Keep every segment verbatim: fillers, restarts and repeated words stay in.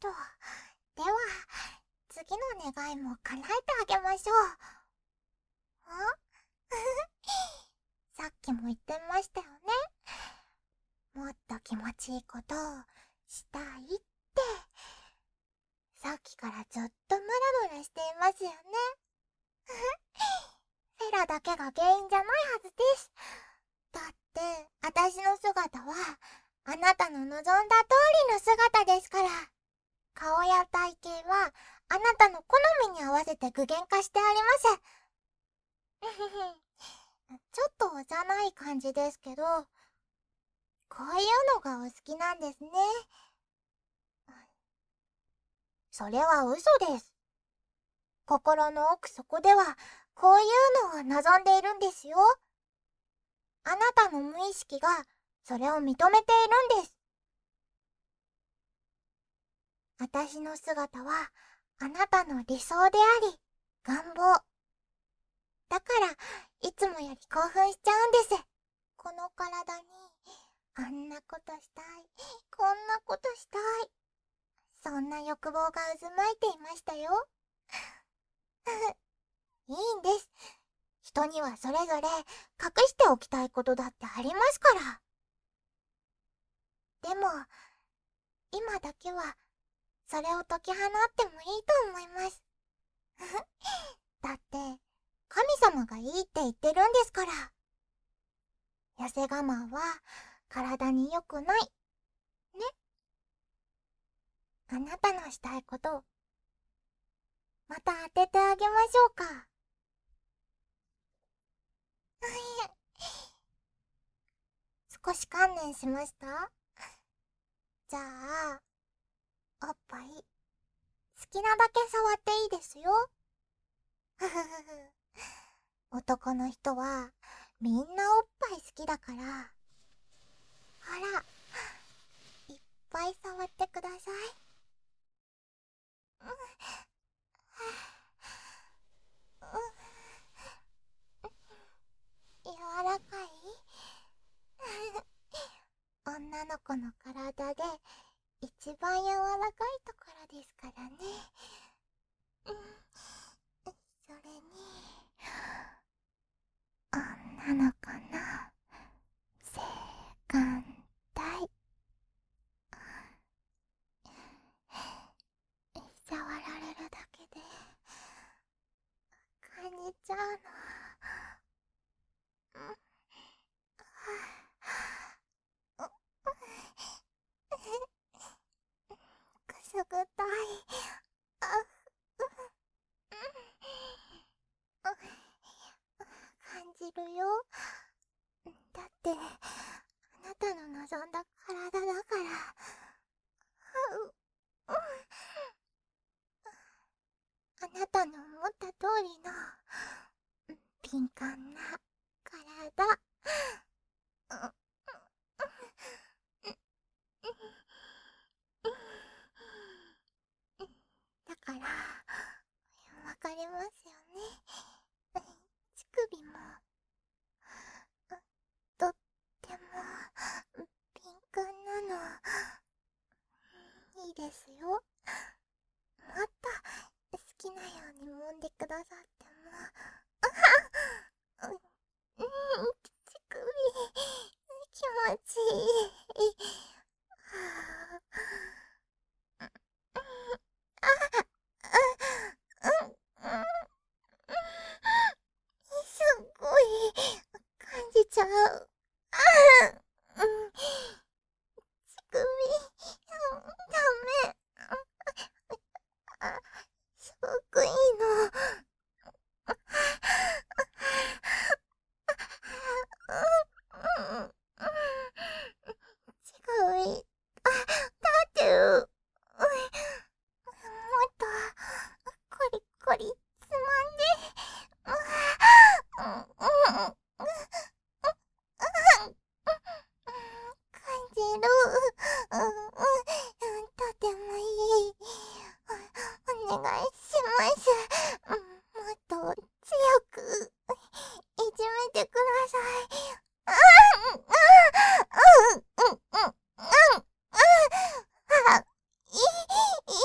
と。では、次の願いも叶えてあげましょう。んさっきも言ってましたよね。もっと気持ちいいことをしたいって。さっきからずっとムラムラしていますよね。フェラだけが原因じゃないはずです。だって、私の姿は、あなたの望んだ通りの姿ですから。顔や体型は、あなたの好みに合わせて具現化してあります。ちょっと幼い感じですけど、こういうのがお好きなんですね。それは嘘です。心の奥底では、こういうのを望んでいるんですよ。あなたの無意識が、それを認めているんです。私の姿は、あなたの理想であり、願望。だから、いつもより興奮しちゃうんです。この体に、あんなことしたい、こんなことしたい。そんな欲望が渦巻いていましたよ。いいんです。人にはそれぞれ隠しておきたいことだってありますから。でも、今だけは、それを解き放ってもいいと思います。だって、神様がいいって言ってるんですから。痩せ我慢は体に良くない。ね。あなたのしたいこと、また当ててあげましょうか。少し観念しました？じゃあ、おっぱい、好きなだけ触っていいですよ。ふふふふ。男の人は、みんなおっぱい好きだから。ほら、いっぱい触ってください。柔らかい女の子の体で一番柔らかいところですからね。それに、女の子の性感帯、触られるだけで感じちゃうの。くすぐったい。あ感じるよ。だってあなたの望んだ体だから。あなたの思った通りの敏感な体。だからわかりますよね。乳首もとっても敏感なの。いいですよ。もっと好きなように揉んでくださっても。うん、乳首気持ちいい。すっごい感じちゃう。乳首、ダメ。すごくいいの。違う。あ、立ってる。もっと、コリコリつまんで。感じる。とてもいい。お願いします。もっと強くいじめてください。いい、いい。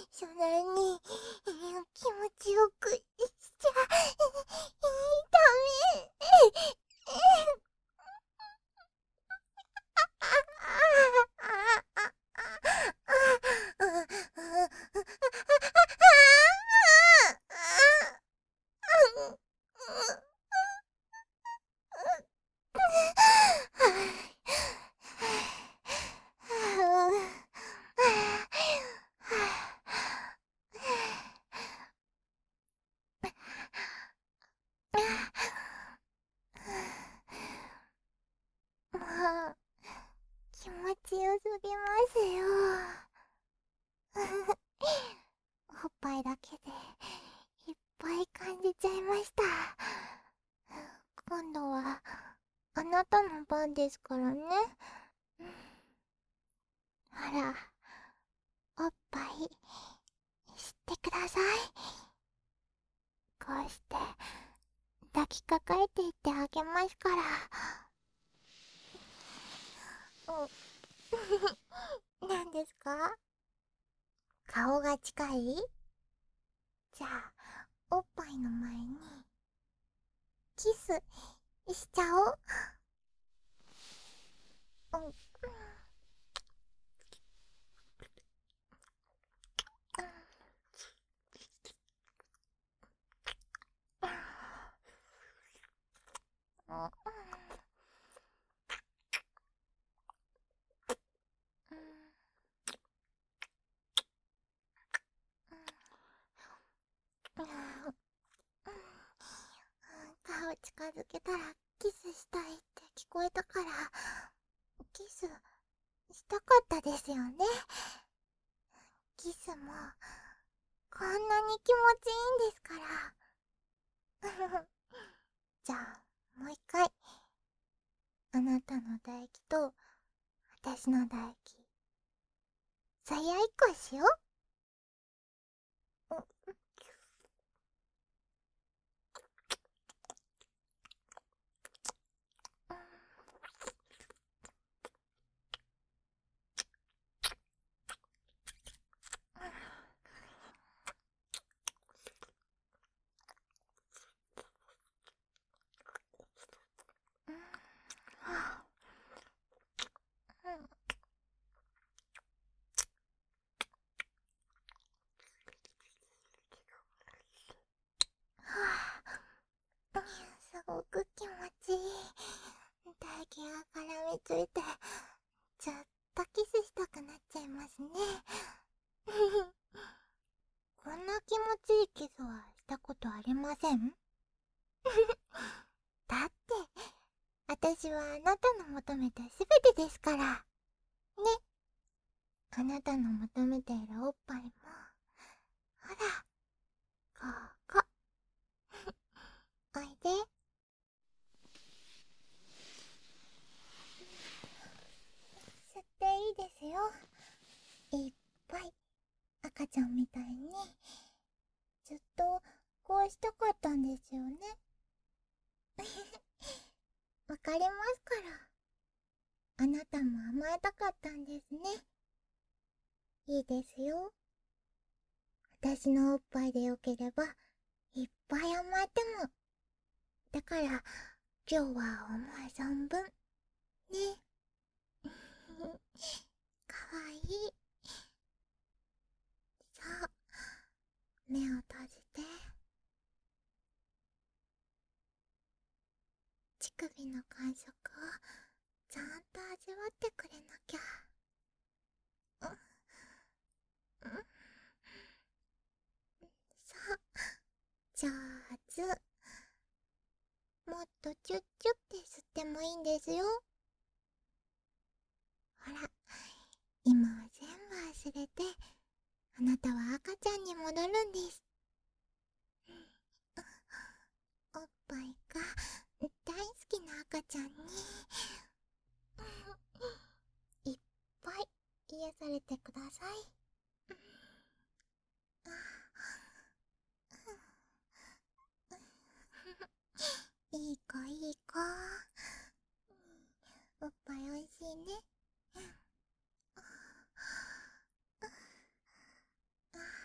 そんなに気持ちよくしちゃダメ。もう気持ちよすぎますよ。おっぱいだけでいっぱい感じちゃいました。今度はあなたの番ですからね。ほら、おっぱい吸ってください。こうして抱きかかえていってあげますから。うん。何ですか？顔が近い？じゃあおっぱいの前にキスしちゃおう。うん。顔近づけたらキスしたいって聞こえたからキスしたかったですよね。キスもこんなに気持ちいいんですから。じゃあもう一回あなたの唾液と私の唾液さやいっこしよう。すごく気持ちいい。唾液が絡みついてずっとキスしたくなっちゃいますね。こんな気持ちいいキスはしたことありません。だって私はあなたの求めたすべてですからね。あなたの求めているおっぱいもほらここおいで。吸っていいですよ。いっぱい赤ちゃんみたいにずっとこうしたかったんですよね。わかりますから。あなたも甘えたかったんですね。いいですよ。私のおっぱいでよければいっぱい甘えても。だから今日は思う存分ね。かわいい。さあ目を閉じて。乳首の感触をちゃんと味わってくれなきゃ。うんうん。さあ上手。もっとチュッチュって吸ってもいいんですよ。ほら今は全部忘れてあなたは赤ちゃんに戻るんです。おっぱいが大好きな赤ちゃんにいっぱい癒されてください。いい子いい子。おっぱいおいしいね。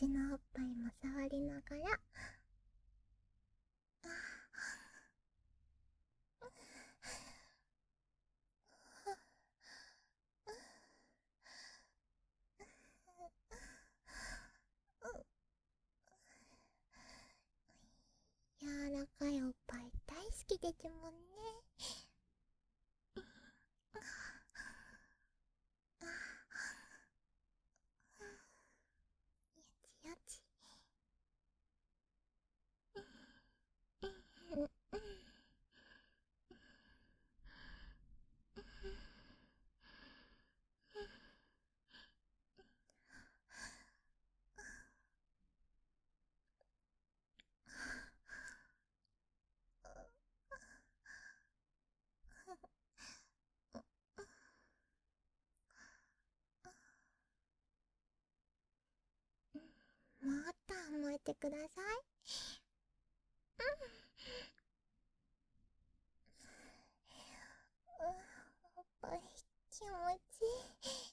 ちのおっぱいも触りながら、柔らかいおっぱい大好きですもんね。よちよち。もっと甘えてください。おっぱい気持ちいい。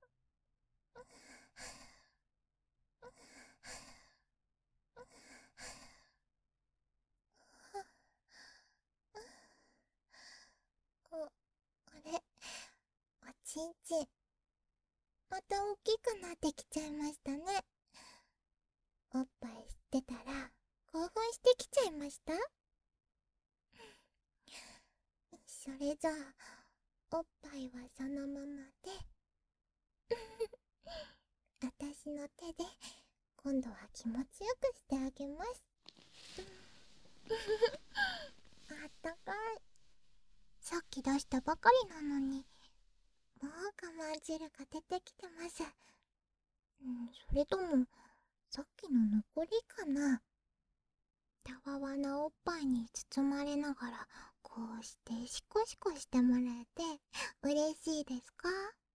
お、あれ、おちんちんまた大きくなってきちゃいましたね。おっぱい吸ってたら興奮してきちゃいました。それじゃあおっぱいはそのままで私の手で今度は気持ちよくしてあげます。あったかい。さっき出したばかりなのにもう我慢汁が出てきてます。うん、それともさっきの残りかな。たわわなおっぱいに包まれながらこうしてシコシコしてもらえて嬉しいですか？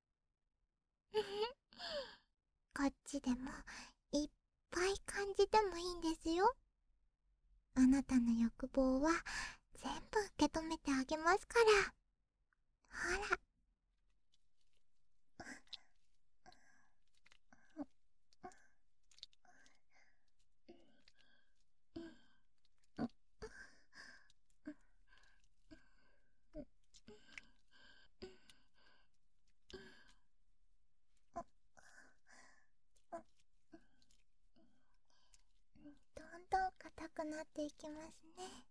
こっちでもいっぱい感じてもいいんですよ。あなたの欲望は全部受け止めてあげますから。ほら。どんどん硬くなっていきますね。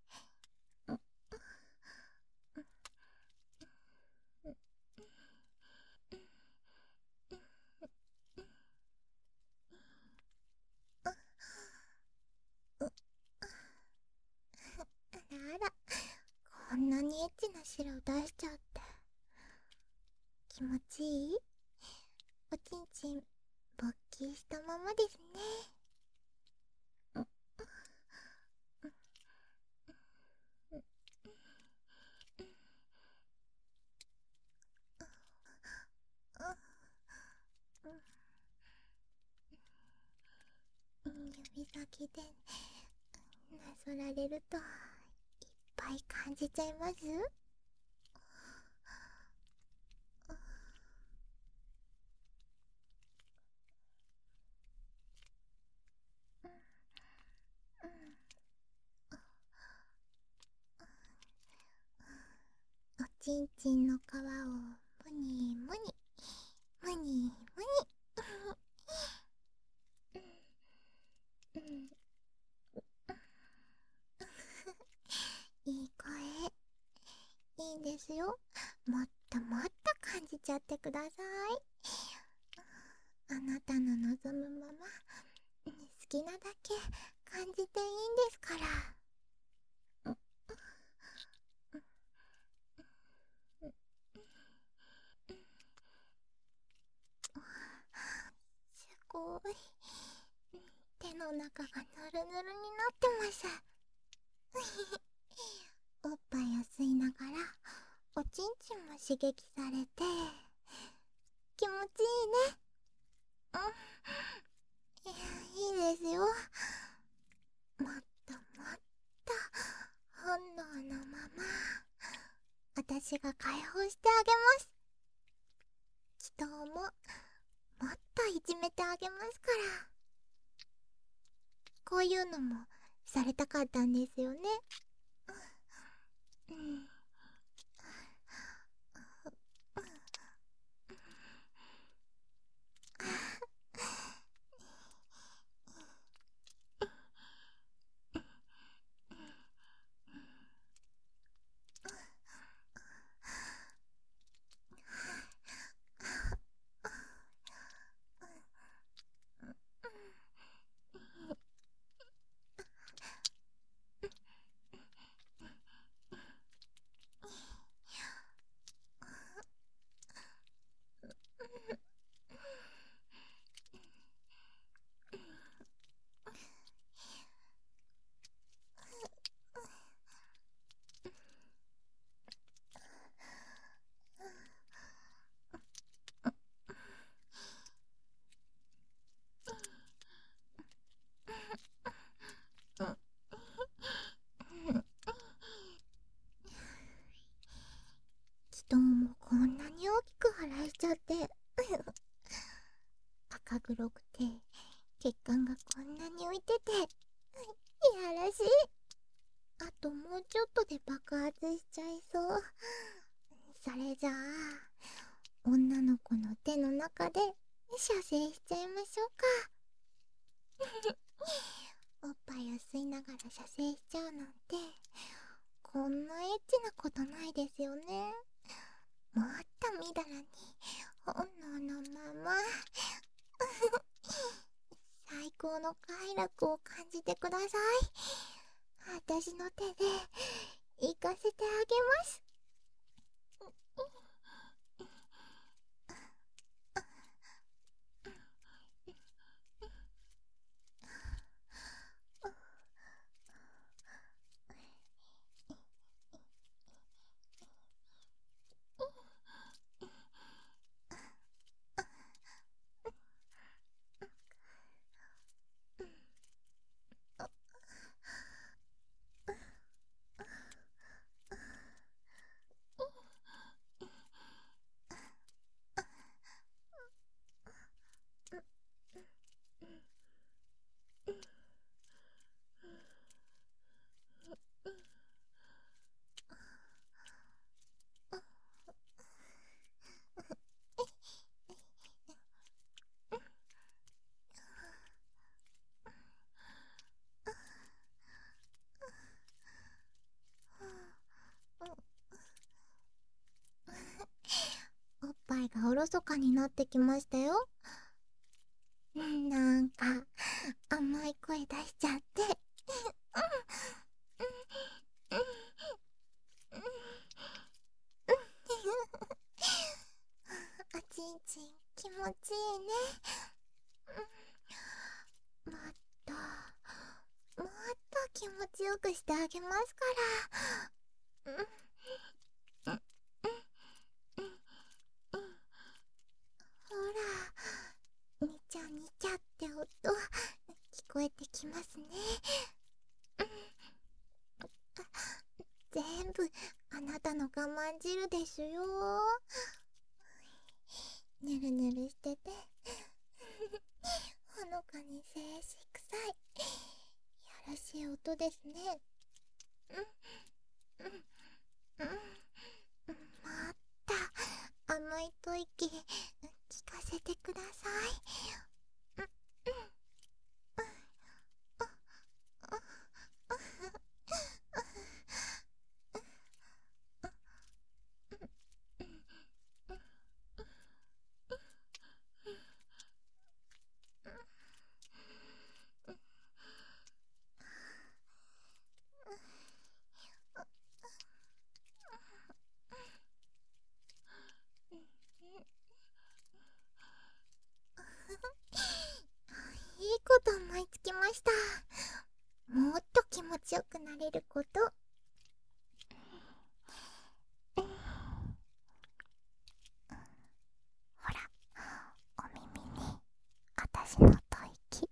あらあら、こんなにエッチな汁を出しちゃって気持ちいい？おちんちん勃起したままですね。指先でなぞられるといっぱい感じちゃいます。おちんちんの皮をむにむにむにむにいい声。いいんですよ。もっともっと感じちゃってください。あなたの望むまま好きなだけ感じていいんですから。すごい。手の中がぬるぬるになってます。おっぱいを吸いながらおちんちんも刺激されて気持ちいいね。うん、いや、いいですよ。もっともっと本能のまま私が解放してあげます。祈祷ももっといじめてあげますから。 こういうのもされたかったんですよね。うん。昨日もこんなに大きく腹いちゃって赤黒くて血管がこんなに浮いてていやらしい。あともうちょっとで爆発しちゃいそう。それじゃあ女の子の手の中で射精しちゃいましょうか。おっぱいを吸いながら射精しちゃうなんてこんなエッチなことないですよね。もっとみだらに本能のまま最高の快楽を感じてください。私の手で行かせてあげます。おっぱいがおろそかになってきましたよ。なんか甘い声出しちゃっておちんちん気持ちいいね。もっともっと気持ちよくしてあげますから。ほら、にちゃにちゃって音聞こえてきますね。全部あなたの我慢汁ですよ。ぬるぬるしててほのかに静止臭いやらしい音ですね。うんうんうん、また甘い吐息聞かせてください。うんうんいいこと思いつきました。もっと気持ちよくなれること。ほら、お耳に私の吐息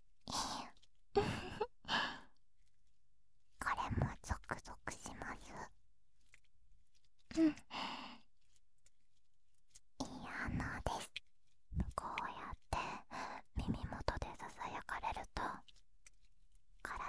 これもゾクゾクします。うん、いい反応です。こうやって耳元でささやかれると体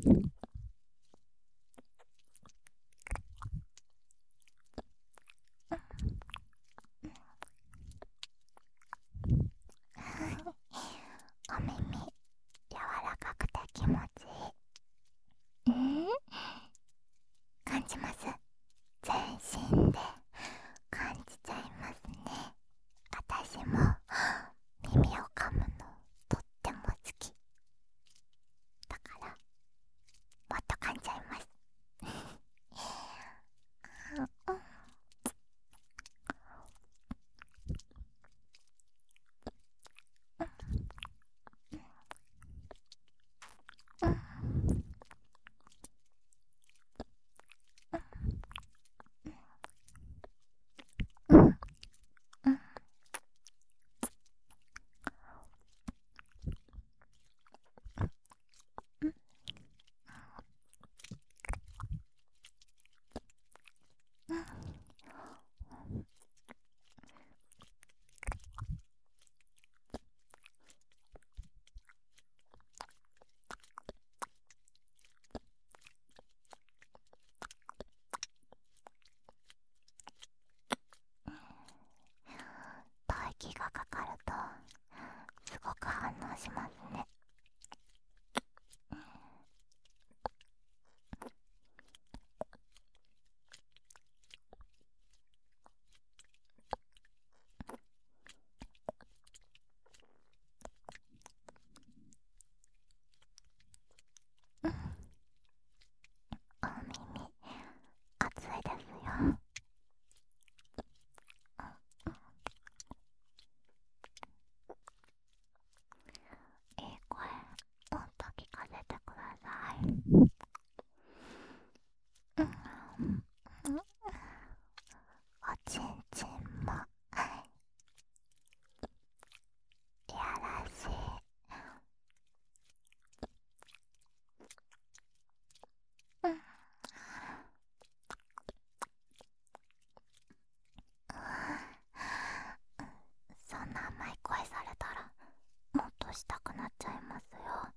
お耳柔らかくて気持ちいい。ん感じます。全身で感じちゃいますね。私も耳を噛むのとっても好きだからもっと噛んじゃいます。唾液がかかるとすごく反応しますね。お耳熱いですよ。いい声もっと聞かせてください。おちんちんもいやらしい。そんな甘い声されたらもっとしたくなっちゃいますよ。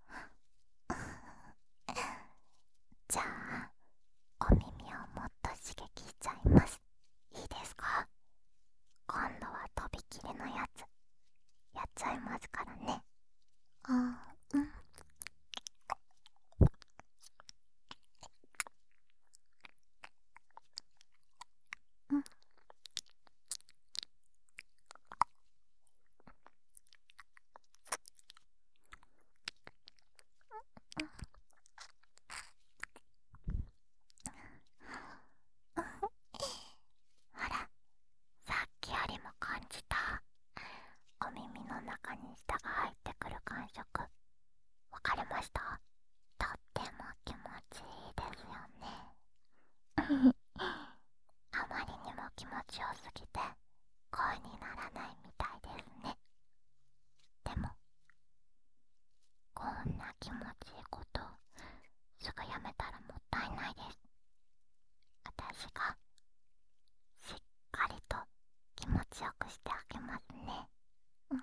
じゃあお耳をもっと刺激しちゃいます。いいですか？今度はとびきりのやつやっちゃいますからね。あー、うん。うん。ほら、さっきよりも感じた。お耳の中に舌が入ってくる感触わかりました？とっても気持ちいいですよね。あまりにも気持ちよすぎて声にならないみたいですね。でもこんな気持ちいいことすぐやめたらもったいないです。私がしっかりと気持ちよくしてあげますね。うん。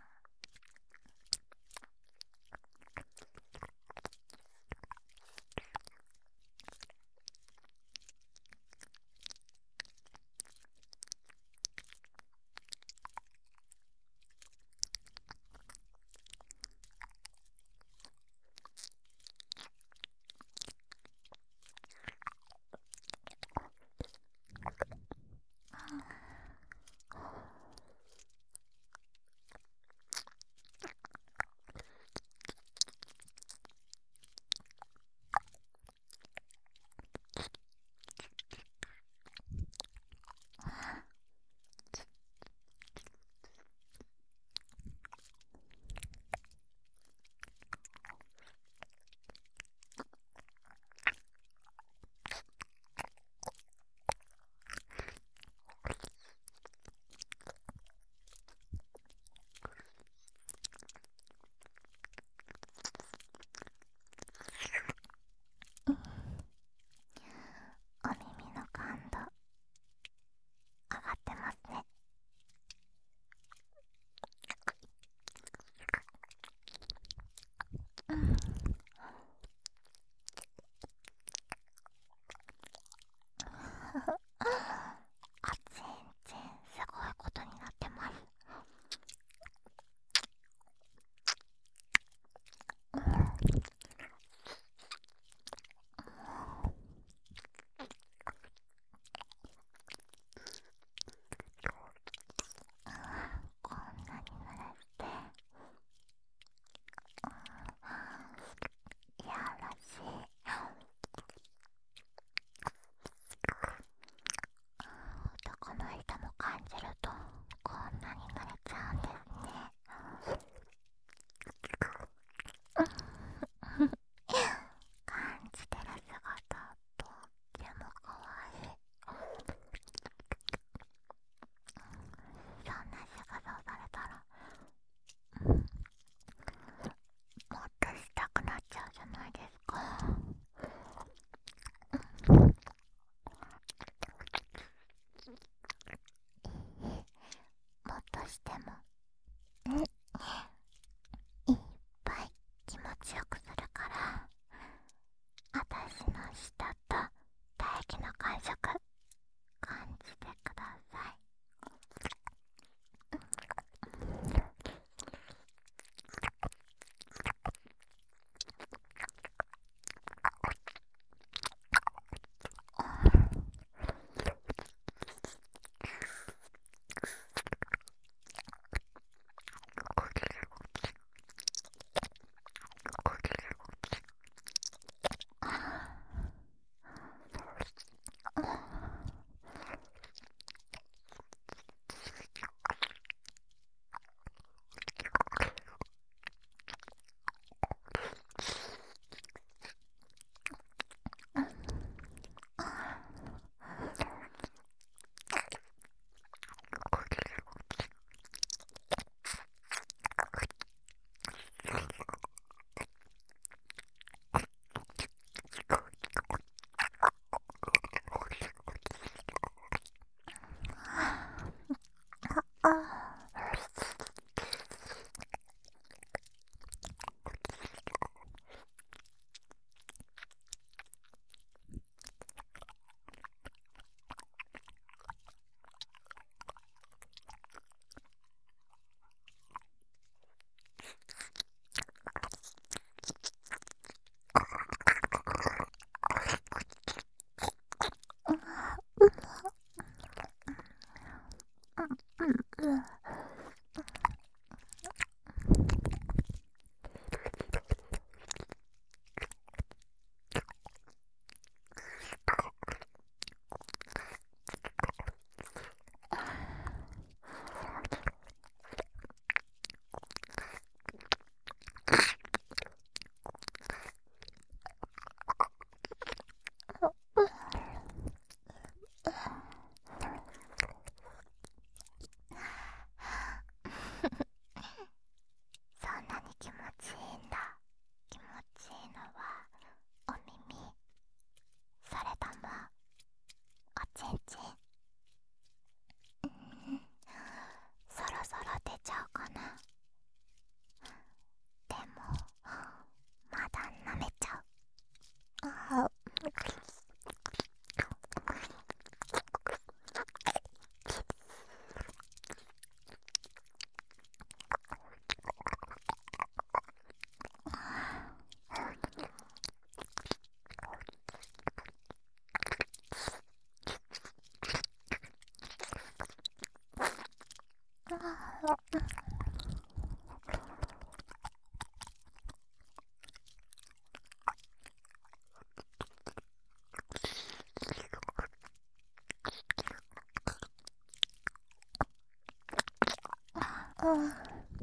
うん。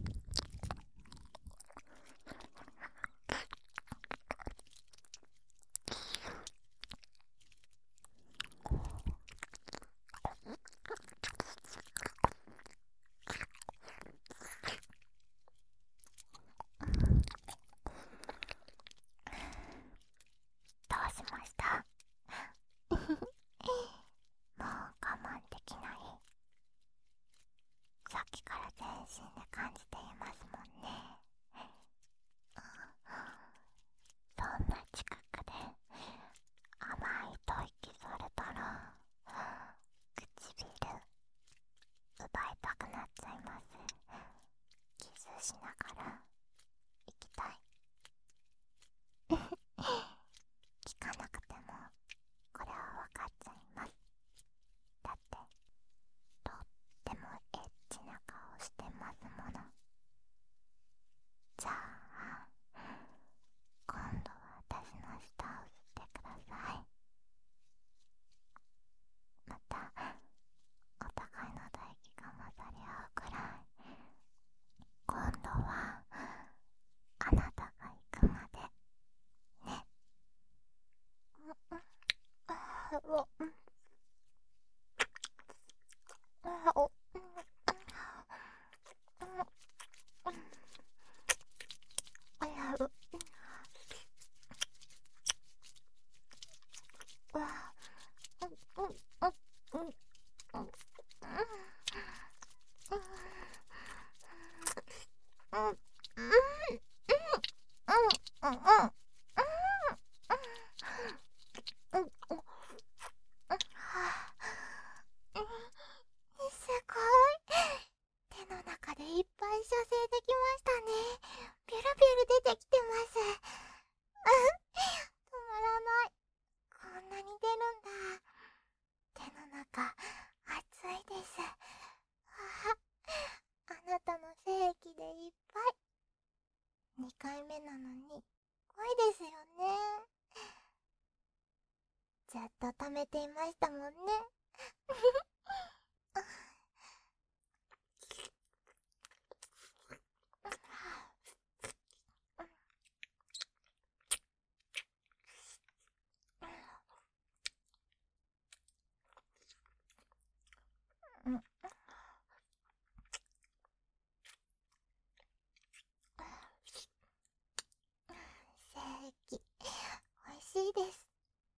どうしました？もう我慢できない。さっきから全身で感じていますもんね。そんな近くで甘い吐息されたら唇奪いたくなっちゃいます。キスしながら行きたい。聞かなくてもこれは分かっちゃいます。だってとってもエッチな顔してますもの。じゃあ今度は私の舌を吸ってください。またお互いの唾液が混ざり合うくらい、今度はあなたが行くまでね。うんうん。あおうんあおうんうんあやうわうんうんうんうんうんうんうんうんすごい。手の中でいっぱい射精できましたね。ピュルピュル出てきてます。止まらない。こんなに出るんだ。手の中熱いです。ああなたの精液でいっぱい。にかいめなのに濃いですよね。ずっと溜めていましたもんね。うん。精液美味しいです。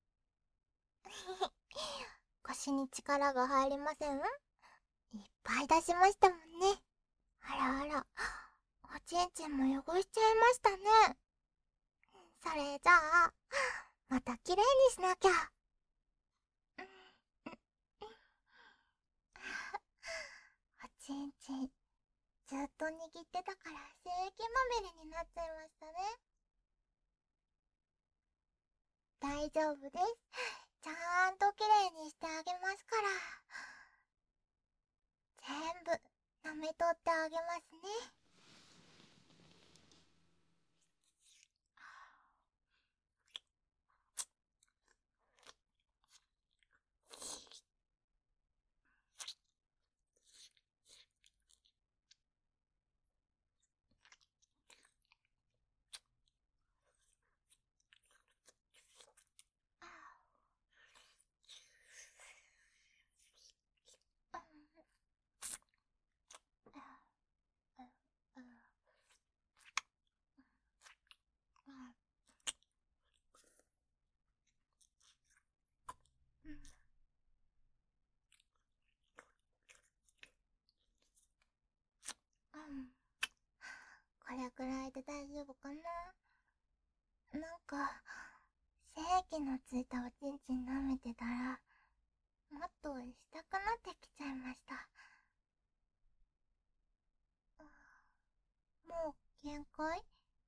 腰に力が入りません？いっぱい出しましたもんね。あらあら、おちんちんも汚しちゃいましたね。それじゃあまたきれいにしなきゃ。おちんちんずっと握ってたから精液まみれになっちゃいましたね。大丈夫です。ちゃんときれいにしてあげますから。全部舐めとってあげますね。うん、これくらいで大丈夫かな。なんか精液のついたおちんちん舐めてたらもっとしたくなってきちゃいました。もう限界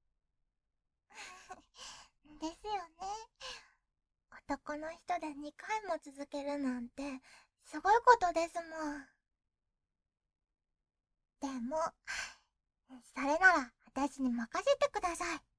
ですよね。男の人でにかいも続けるなんてすごいことですもん。でもそれなら私に任せてください。